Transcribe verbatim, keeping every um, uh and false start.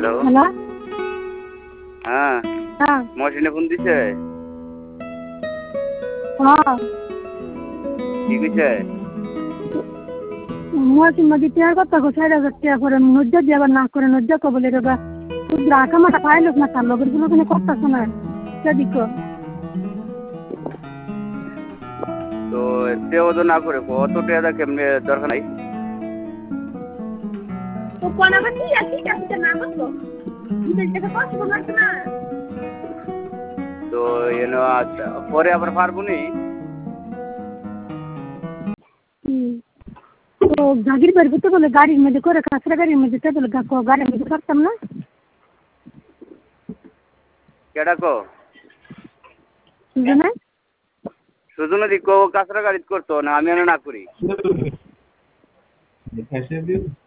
hello hello হ্যাঁ হ্যাঁ মহসিনে phone দিছে হ্যাঁ কি কইছে মহসিন মাঝি টিয়ার কথা কো চার হাজার টিয়া করে নজ্জা দিয়ে আবার না করে নজ্জা কো বলে রে বা তুই রাখা মাটা পাইলস না তার লগের গুলো কোনো কথা শোনা সেদিক তো দেও তো না করে কত টাকা কেমনে দরকার নাই তো কোন আবার কি আছে কি না করতো তুই এটা কষ্ট করছ না তো এনো পরে আবার পারবো নি তো গাড়ির বের করতে বলে গাড়ির মধ্যে করে কাঁচরা গাড়ির মধ্যে তে বলে গাড়ির মধ্যে করতাম না কেডা কো বুঝলে শুধু না দিকো কাঁচরা গাড়ি করতো না আমি না করি